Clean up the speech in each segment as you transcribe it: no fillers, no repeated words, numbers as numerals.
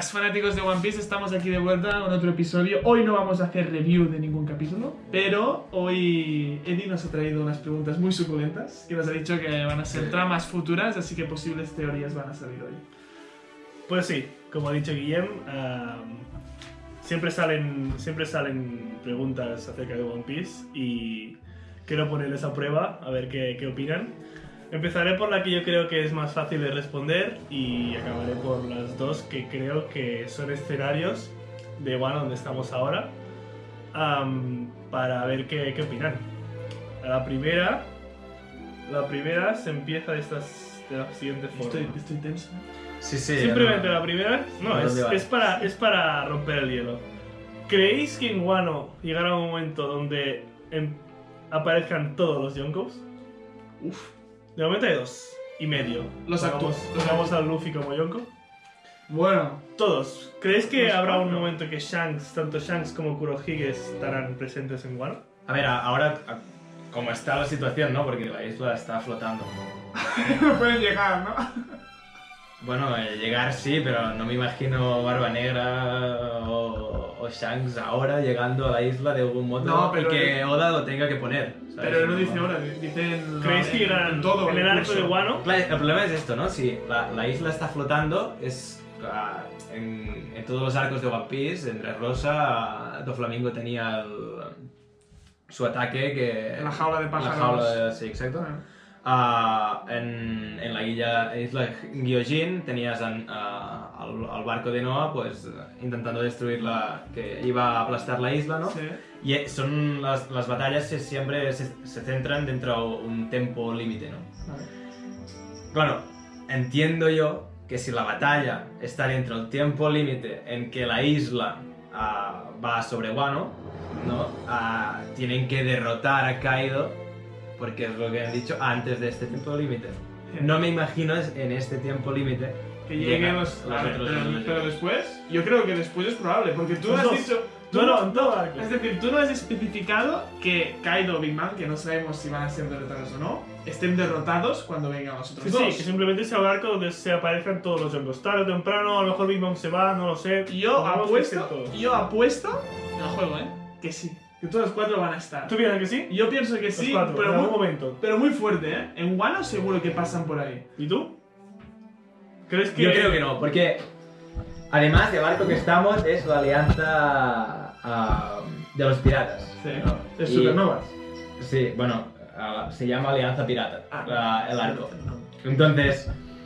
Buenas fanáticos de One Piece, estamos aquí de vuelta con otro episodio. Hoy no vamos a hacer review de ningún capítulo, pero hoy Eddie nos ha traído unas preguntas muy suculentas que nos ha dicho que van a ser tramas futuras, así que posibles teorías van a salir hoy. Pues sí, como ha dicho Guillem, siempre salen preguntas acerca de One Piece y quiero ponerles a prueba a ver qué opinan. Empezaré por la que yo creo que es más fácil de responder y acabaré por las dos que creo que son escenarios de Wano donde estamos ahora, para ver qué opinan. La primera se empieza de la siguiente forma. Estoy tenso. Sí, sí. Simplemente la primera, no, ¿Dónde es para romper el hielo. ¿Creéis que en Wano llegará un momento donde aparezcan todos los Yonkous? Uf. De momento hay 2,5. Pongamos a Luffy como Yonko. Bueno, Todos. ¿Creéis que Los habrá un cuatro. momento que tanto Shanks como Kurohige estarán presentes en Wano? A ver, ahora, como está la situación, ¿no? Porque la isla está flotando. no pueden llegar, ¿no? Bueno, llegar sí, pero no me imagino Barba Negra o Shanks ahora llegando a la isla de algún modo No, pero y que Oda lo tenga que poner, ¿sabes? Pero no dice ahora, dice en... ¿Creéis que llegarán todo en el arco curso. de Wano? Claro, el problema es esto, ¿no? Si la isla está flotando, en todos los arcos de One Piece, en Dressrosa, Doflamingo tenía su ataque que... En la jaula de pájaros. La jaula sí, exacto. En la isla Gyojin tenías al barco de Noah pues intentando destruirla, que iba a aplastar la isla, ¿no? Sí. Y son las batallas siempre se centran dentro de un tiempo límite, ¿no? Vale. Claro, entiendo yo que si la batalla está dentro del tiempo límite en que la isla va sobre Wano, ¿no? Tienen que derrotar a Kaido, porque es lo que han dicho antes de este tiempo límite. No me imagino en este tiempo límite Que lleguen los a ver, otros. pero Pero después, yo creo que después es probable, porque tú Los has dos. dicho... En todo arco. Es decir, tú no has especificado que Kaido o Big Mom, que no sabemos si van a ser derrotados o no, estén derrotados cuando vengan los otros Sí, dos. que simplemente sea un arco donde se aparezcan todos los Yonkous. Tarde o temprano, a lo mejor Big Mom se va, no lo sé. Yo Pongamos que estén todos. apuesto en el juego, que sí, que todos los cuatro van a estar. ¿Tú piensas que sí? Yo pienso que Los sí, cuatro, en algún momento. pero muy fuerte, ¿eh? En Wano seguro que pasan por ahí. ¿Y tú? ¿Crees que...? Yo creo que no, porque además del barco que estamos es la alianza de los piratas. Sí, ¿no? es Y- Supernovas. Sí, bueno, se llama Alianza Pirata, el arco. No. Entonces,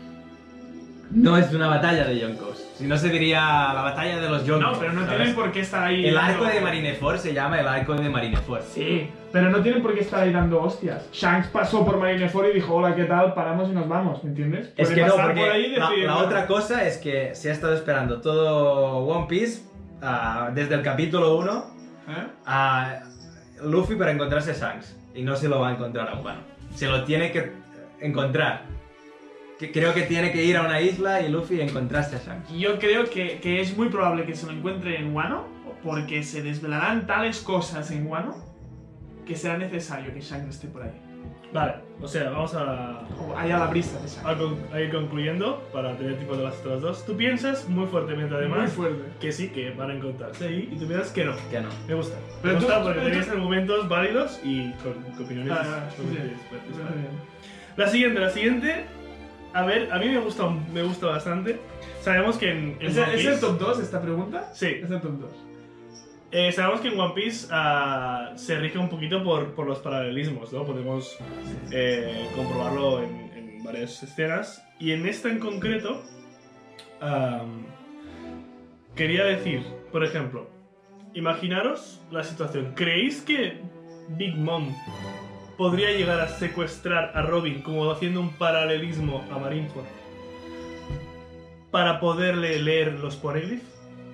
no es una batalla de Yonkous, si no se diría la batalla de los Yonkous. No, pero no ¿sabes? tienen por qué estar ahí. El arco dando- de Marineford se llama el arco de Marineford. Sí, pero no tienen por qué estar ahí dando hostias. Shanks pasó por Marineford y dijo, hola, ¿qué tal? Paramos y nos vamos, ¿me entiendes? Es Puede que no, pasar porque por ahí y decir, la otra cosa es que se ha estado esperando todo One Piece desde el capítulo 1 ¿Eh? a Luffy para encontrarse a Shanks y no se lo va a encontrar a Wano. Se lo tiene que encontrar. Creo que tiene que ir a una isla y Luffy encontrarse a Shanks. Yo creo que es muy probable que se lo encuentre en Wano, porque se desvelarán tales cosas en Wano que será necesario que Shanks esté por ahí. Vale, o sea, vamos a Haya la brisa de Shanks. ir concluyendo para tener tipo de las otras dos. Tú piensas muy fuertemente Muy además fuerte. que sí, que van a encontrarse ahí y tú piensas que no. Que no. Me gusta. Pero Me tú- gusta porque pero tú- tenéis argumentos válidos y con opiniones Sí. fuertes, ¿vale? La siguiente, a ver, a mí me gusta bastante. Sabemos que en ¿Es, One ¿Es el Piece... top 2 esta pregunta? Sí. Es el top 2. Sabemos que en One Piece se rige un poquito por los paralelismos, ¿no? Podemos comprobarlo en varias escenas. Y en esta en concreto, quería decir, por ejemplo, imaginaros la situación. ¿Creéis que Big Mom podría llegar a secuestrar a Robin como haciendo un paralelismo a Marineford para poderle leer los poneglyphs?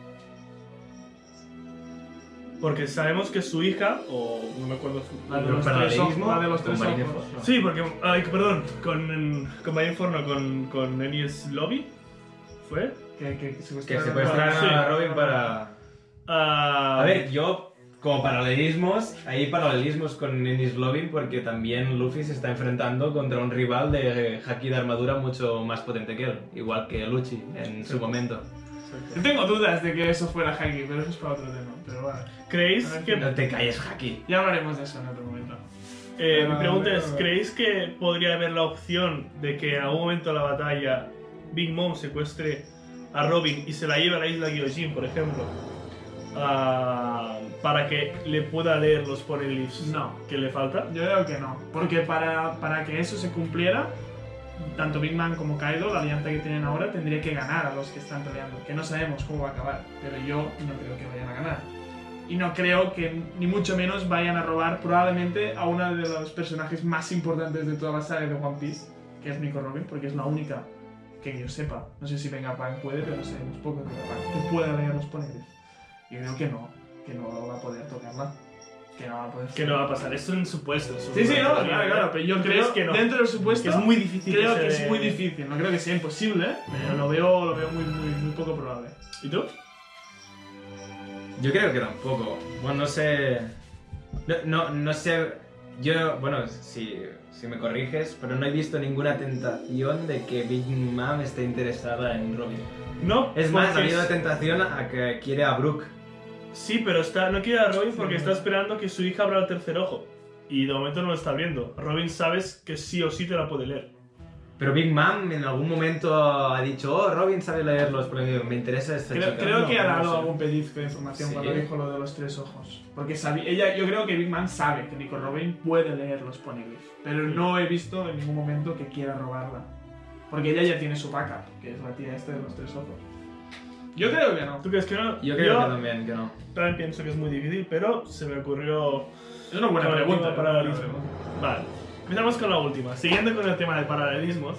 Porque sabemos que su hija, o no me acuerdo su... La de Pero los paralelismo tres ojos. La de los con tres Marineford, ojos. no. Sí, porque... Ay, perdón, con Marineford no, con Enies Lobby, ¿fue? Que Que secuestraron secuestraron Sí. a Robin para... A ver, yo, como paralelismos, hay paralelismos con Enies Lobby porque también Luffy se está enfrentando contra un rival de haki de armadura mucho más potente que él, igual que Lucci en su momento. Yo tengo dudas de que eso fuera Haki, pero eso es para otro tema. Pero bueno, ¿Creéis A ver, que... No te calles, Haki. ya hablaremos de eso en otro momento. mi pregunta es, ¿creéis que podría haber la opción de que en algún momento de la batalla Big Mom secuestre a Robin y se la lleve a la isla Gyojin, por ejemplo? Para que le pueda leer los Poneglyphs No. que le falta. Yo creo que no, porque para que eso se cumpliera, tanto Big Man como Kaido, la alianza que tienen ahora, tendría que ganar a los que están peleando, que no sabemos cómo va a acabar, pero yo no creo que vayan a ganar. Y no creo que ni mucho menos vayan a robar probablemente a uno de los personajes más importantes de toda la saga de One Piece, que es Nico Robin, porque es la única que yo sepa. No sé si Vegapunk puede, pero sabemos poco de Vegapunk, que pueda leer los Poneglyphs. Yo creo que no va a poder tocarla. Que no va a poder. Que no va a pasar, es un supuesto. Sí, no, claro, pero yo ¿Tú creo crees que no? dentro del supuesto Que es muy difícil. creo que que se- es muy difícil, no creo que sea imposible, pero lo veo muy poco probable. ¿Y tú? Yo creo que tampoco. Bueno, no sé. No sé. Yo, bueno, si me corriges, pero no he visto ninguna tentación de que Big Mom esté interesada en Robin. No. Es más, ha porque habido tentación a que quiere a Brook. Sí, pero no quiere a Robin porque está esperando que su hija abra el tercer ojo. Y de momento no lo está viendo. Robin sabes que sí o sí te la puede leer. Pero Big Mom en algún momento ha dicho, oh, Robin sabe leerlos, pero me interesa esta chica. Creo que ha no dado sé. algún pellizco de información Sí. cuando dijo lo de los tres ojos. Porque yo creo que Big Man sabe que Nico Robin puede leer los Poneglyphs, pero no he visto en ningún momento que quiera robarla. Porque ella ya tiene su backup, que es la tía esta de los tres ojos. Yo creo que no. ¿Tú crees que no? Yo creo que también, que no. También pienso que es muy difícil, pero se me ocurrió... Es una buena Con el pregunta. tema paralelismo. Vale, empezamos con la última. Siguiendo con el tema de paralelismos,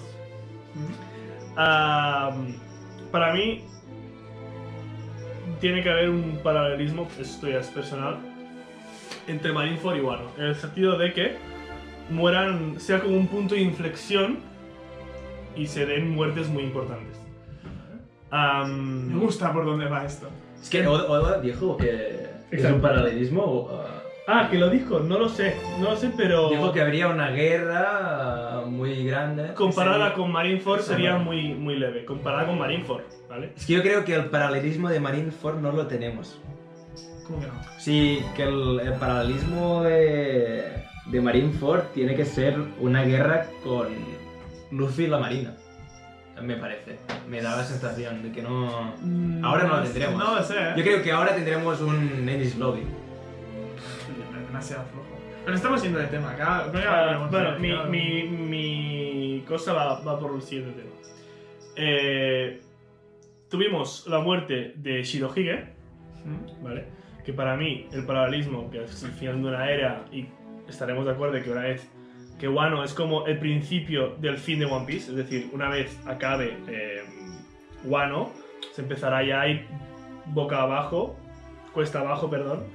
para mí tiene que haber un paralelismo, esto ya es personal, entre Marineford y Wano, en el sentido de que mueran, sea como un punto de inflexión y se den muertes muy importantes. Me gusta por dónde va esto. Es que Oda dijo que es Exacto. un paralelismo. Que lo dijo, no lo sé, pero Dijo que habría una guerra muy grande. comparada con Marineford Sí. sería muy leve, comparada con Marineford, ¿vale? Es que yo creo que el paralelismo de Marineford no lo tenemos. ¿Cómo que no? Sí, que el paralelismo de Marineford tiene que ser una guerra con Luffy y la Marina. Me parece. Me da la sensación de que no... Ahora no lo tendremos. No lo sé, ¿eh? Yo creo que ahora tendremos un Ennis Lobby. Demasiado flojo. Pero estamos yendo de tema. Bueno, mi cosa va por el siguiente tema. Tuvimos la muerte de Shirohige, ¿vale? Que para mí el paralelismo, que es el final de una era, y estaremos de acuerdo que una vez que Wano es como el principio del fin de One Piece, es decir, una vez acabe Wano, se empezará ya a ir boca abajo, cuesta abajo, perdón,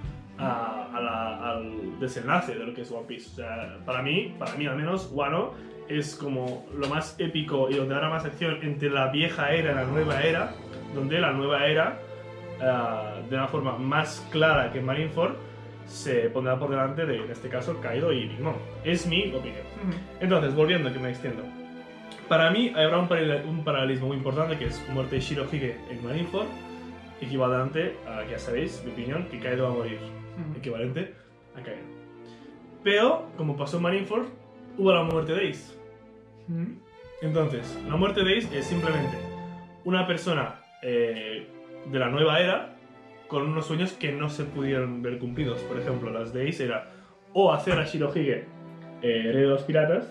al desenlace de lo que es One Piece. O sea, para mí al menos, Wano es como lo más épico y donde habrá más acción entre la vieja era y la nueva era, donde la nueva era, de una forma más clara que en Marineford, se pondrá por delante de, en este caso, Kaido y Big Mom. Es mi opinión. Entonces, volviendo, que me extiendo. Para mí habrá un paralelismo muy importante, que es muerte de Shirohige en Marineford, equivalente a, ya sabéis, mi opinión, que Kaido va a morir. Equivalente a Kaido. Pero, como pasó en Marineford, hubo la muerte de Ace. Entonces, la muerte de Ace es simplemente una persona de la nueva era con unos sueños que no se pudieron ver cumplidos. Por ejemplo, las de Ace era o hacer a Shirohige rey de los piratas,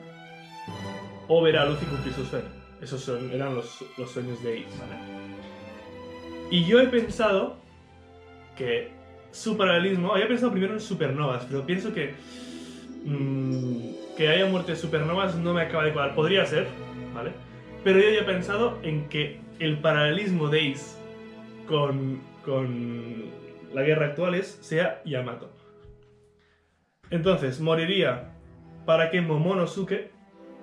o ver a Luffy cumplir su sueño. Esos eran los sueños de Ace, ¿vale? Y yo he pensado que su paralelismo... Había pensado primero en supernovas, pero pienso que haya muerte de supernovas no me acaba de cuadrar. Podría ser, ¿vale? Pero yo había pensado en que el paralelismo de Ace con la guerra actual sea Yamato. Entonces, moriría para que Momonosuke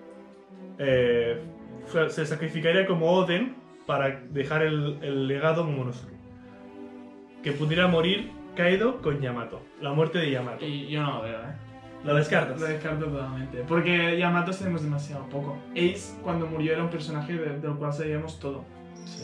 se sacrificaría como Oden para dejar el legado Momonosuke. Que pudiera morir Kaido con Yamato. La muerte de Yamato. Y yo no lo veo, ¿eh? ¿Lo descartas? Lo descarto totalmente. Porque Yamato sabemos demasiado poco. Ace, cuando murió, era un personaje del cual sabíamos todo. Sí.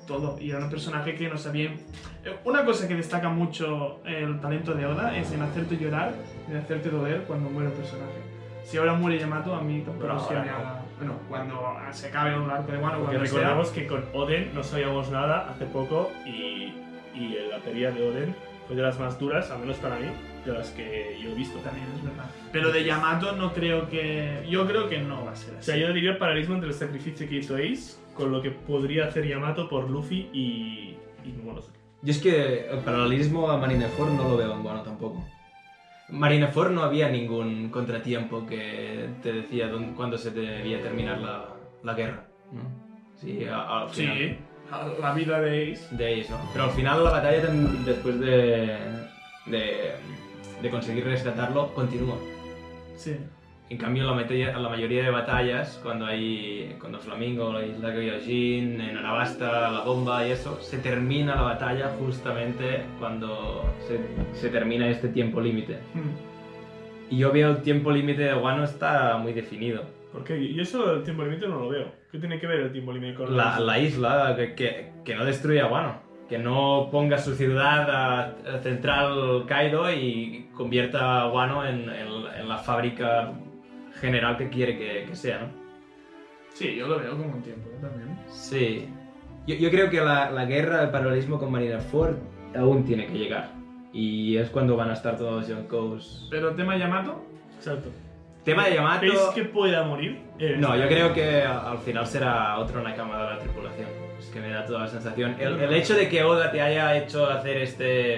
todo. Y era un personaje que no sabía... Una cosa que destaca mucho el talento de Oda es en hacerte llorar, en hacerte doler cuando muere un personaje. Si ahora muere Yamato, a mí tampoco Pero es que me ahora no. haga... Bueno, cuando se acabe el arco de Wano, Porque cuando sea... recordemos que con Oden no sabíamos nada hace poco y la pelea de Oden fue de las más duras, al menos para mí, de las que yo he visto. También es verdad. Pero de Yamato no creo que... Yo creo que no va a ser O así. sea, yo diría el paralelismo entre el sacrificio que hizo Ace con lo que podría hacer Yamato por Luffy y Momonosuke. Yo es que el paralelismo a Marineford no lo veo en Wano tampoco. En Marineford no había ningún contratiempo que te decía cuándo se debía terminar la guerra, ¿no? Sí, al final. Sí, la vida de Ace. De Ace, ¿no? Pero al final la batalla, después de conseguir rescatarlo, continúa. Sí. En cambio, la mayoría de batallas, cuando Flamingo, la isla Gyojin, en Arabasta, la bomba y eso, se termina la batalla justamente cuando se termina este tiempo límite. Y yo veo el tiempo límite de Wano está muy definido. ¿Por qué? Yo eso del tiempo límite no lo veo. ¿Qué tiene que ver el tiempo límite con La isla que no destruya Wano. Que no ponga su ciudad central Kaido y convierta a Wano en la fábrica general que quiere que sea, ¿no? Sí, yo lo veo como un tiempo también. Sí. Yo creo que la guerra, el paralelismo con Marineford aún tiene que llegar. Y es cuando van a estar todos los Yonkous. Pero tema Yamato, Exacto. Tema de Yamato... ¿Veis que pueda morir? No, yo creo que al final será otro Nakama de la tripulación. Es que me da toda la sensación. El hecho de que Oda te haya hecho hacer este...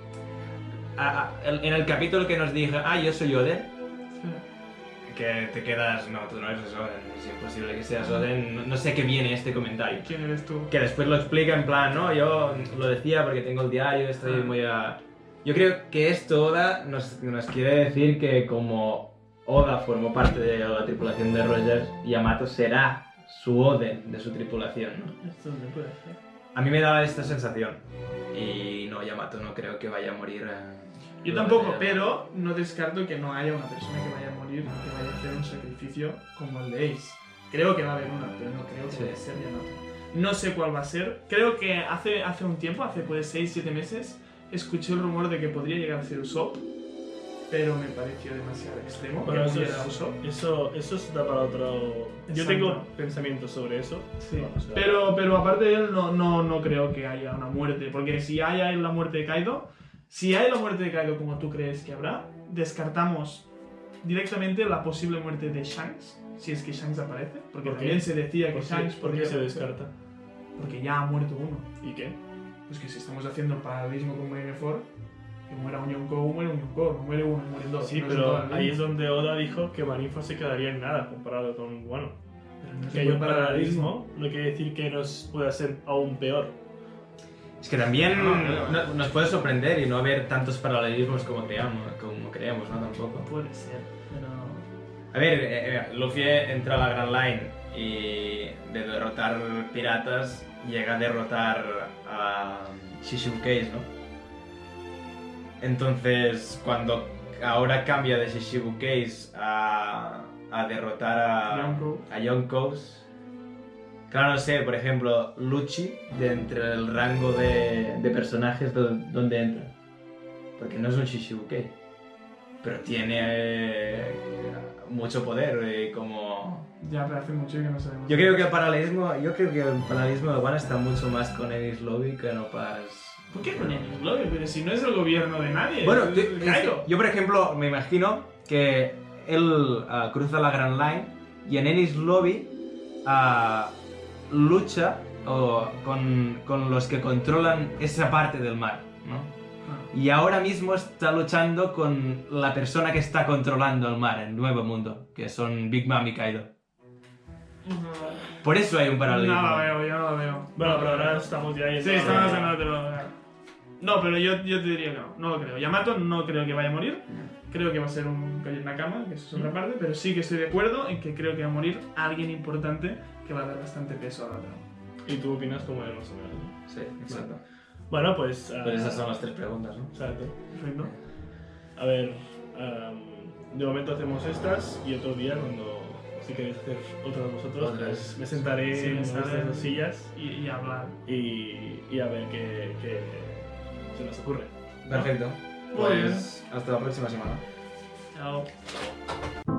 en el capítulo que nos dije, yo soy Oden, que te quedas, no, tú no eres Oden, es imposible que seas Oden, no sé qué viene este comentario. ¿quién eres tú? Que después lo explica en plan, no, yo lo decía porque tengo el diario, estoy muy a... Yo creo que esto Oda nos quiere decir que como Oda formó parte de la tripulación de Rogers, Yamato será su Oden de su tripulación, ¿no? Esto no puede ser. A mí me daba esta sensación. Y no, Yamato no creo que vaya a morir. Yo tampoco, pero no descarto que no haya una persona que vaya a morir, que vaya a hacer un sacrificio como el de Ace. Creo que va a haber una, pero no creo que Sí. vaya a ser Yamato. No sé cuál va a ser. Creo que hace un tiempo, hace pues 6-7 meses, escuché el rumor de que podría llegar a ser Usopp, pero me pareció demasiado extremo. Bueno, que eso, muriera Usopp. eso se da para otro... Yo Exacto. tengo pensamientos sobre eso. Sí. Bueno, o sea, Pero aparte de él, no creo que haya una muerte. Porque si hay la muerte de Kaido, si hay la muerte de Kaido como tú crees que habrá, descartamos directamente la posible muerte de Shanks, si es que Shanks aparece. Porque ¿Por qué? también se decía que ¿Por qué, Shanks por qué podría se aparecer. descarta? Porque ya ha muerto uno. ¿Y qué? Pues que si estamos haciendo el paralelismo con Marineford, que muera un Yonkou, muere un Yonkou, no muere uno, mueren dos. Sí, no pero son todas ahí las es mismas. donde Oda dijo que Marineford se quedaría en nada comparado con Wano. Pero no es Que hay un paralelismo. paralelismo, no quiere decir que nos pueda ser aún peor. Es que también No. nos puede sorprender y no haber tantos paralelismos como creemos, ¿no? Tampoco. Puede ser, pero... A ver, Luffy entra a la Grand Line y de derrotar piratas llega a derrotar a Shishibukeis, ¿no? Entonces, cuando ahora cambia de Shishibukeis a derrotar a Yonkous, claro, no sé, por ejemplo, Lucci, de entre el rango de personajes donde entra. Porque no es un Shishibukei, pero tiene mucho poder como... Ya, pero hace mucho que no sabemos. Yo creo que el paralelismo de Wano está mucho más con Enies Lobby que no Paz. ¿Por qué con Enies Lobby? Pero si no es el gobierno de nadie. Bueno, es el Kaido. yo por ejemplo me imagino que él cruza la Grand Line y en Enies Lobby lucha con los que controlan esa parte del mar, ¿no? Ah. Y ahora mismo está luchando con la persona que está controlando el mar, el Nuevo Mundo, que son Big Mom y Kaido. Por eso hay un paralelismo. No lo veo, yo no lo veo. Bueno, pero ahora estamos ya ahí. Sí, estamos en otro. No, pero yo te diría que no lo creo. Yamato no creo que vaya a morir. Creo que va a ser un Nakama, que eso es otra parte, pero sí que estoy de acuerdo en que creo que va a morir alguien importante que va a dar bastante peso a la trama. ¿Y tú opinas como él, más o menos? ¿No? Sí, exacto. Bueno, pues... Pues esas son las tres preguntas, ¿no? Exacto. Perfecto. A ver, de momento hacemos estas y otro día cuando si queréis hacer otro de vosotros, Otra pues vez. me sentaré Sí, en me estas sale. dos sillas Y hablar. y a ver qué se nos ocurre. Perfecto. Muy bien. Pues hasta la próxima semana. Chao.